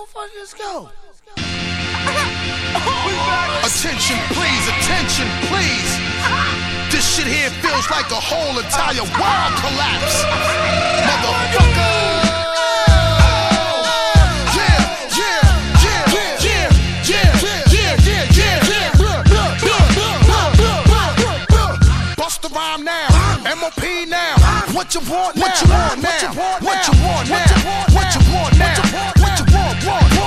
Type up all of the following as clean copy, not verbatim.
motherfuckers go? Attention please. This shit here feels like a whole entire world collapse. Motherfucker. Bust the rhyme now. MOP now. What you want now? What you want now? What you want now? What you want now? What you want?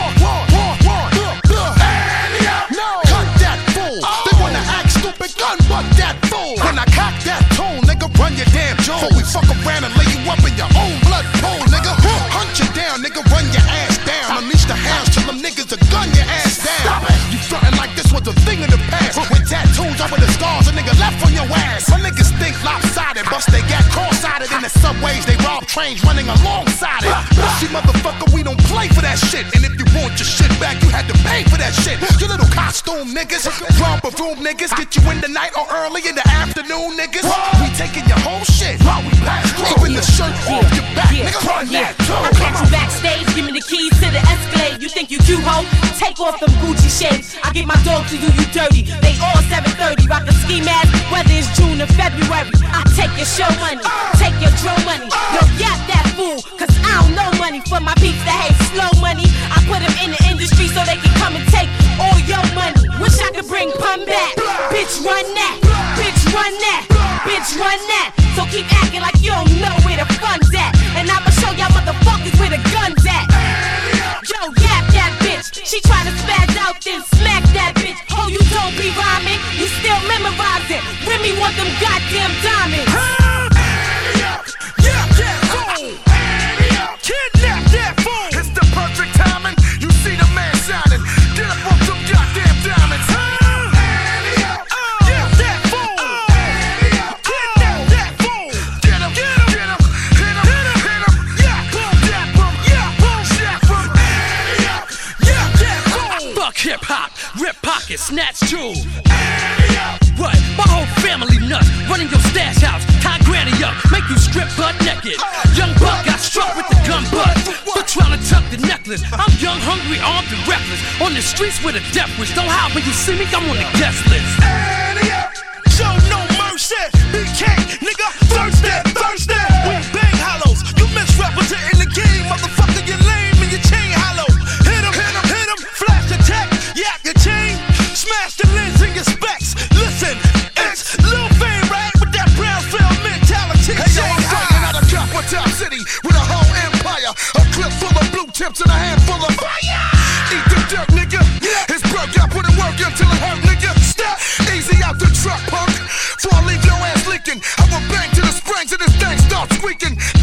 No. Cut that fool. They wanna act stupid, gun butt that fool. When I cock that tone, nigga, run your damn jaw. Before we fuck around and lay you up in your own blood pool, nigga. Hunt you down, nigga, run your ass down. Unleash the hounds till them niggas will gun your ass down. You frontin' like this was a thing of the past. With tattoos over the scars, a nigga left on your ass. My niggas think lopsided, bust they got cross-sided in the subways. They rob trains running alongside it. See, motherfucker, we don't play for that shit. And if you want your shit back, you had to pay for that shit. You little costume niggas, romper room niggas, get you in the night or early in the afternoon niggas. We taking your whole shit while we pass through. Even the shirt off your back, nigga, run that too. I catch you backstage, give me the keys to the Escalade. You think you cute, ho? Take off them Gucci shades. I get my dog to you dirty. They all 730, rock a ski mask, whether it's June or February. I take your show money, take your dro money. Yo, yap that fool, cause I don't know money for my peeps that hate slow money. I put them in the industry so they can come and take all your money. Wish I could bring pun back. Bitch, run that. Bitch, run that. Bitch, run that. So keep acting like you don't know where the fun's at. And I'ma show y'all motherfuckers where the gun's at. Yo, yap that bitch. She try to spaz out, then smack that bitch. Oh, you don't be rhyming, you still memorize it. Remy want them goddamn diamonds. Kidnap that fool. It's the perfect timing. You see the man shining. Get up off them goddamn diamonds. Get that fool. Kidnap that fool. Get him. Hit him. Yeah, boom, that boom. Yeah, boom, shot from. Yeah, that fool. Fuck hip hop, rip pockets, snatch jewels. What? My whole family nuts. Running your stash house, tie granny up, make you strip butt naked. Young buck got struck with the gun butt for trying to tuck the necklace. I'm young, hungry, armed and reckless. On the streets with a death wish. Don't hide when you see me, I'm on the guest list. Show no mercy, BK, nigga, thirsty. We bang hollows, you misrepresenting the game, motherfucker, you lame and your chain hollow. Hit him, flash attack, yap your chain, smash the lens in your specs. Listen, it's Lil Fame, right, with that Brownsville mentality. Hey yo, I'm fighting out of Capital City with a whole empire, a clip full of blue tips and a handful of fire. Eat the dirt, nigga, his broke, I put it work until it hurt, nigga. Step easy out the truck, punk, before I leave your ass leaking. I will bang to the springs and this thing starts squeaking.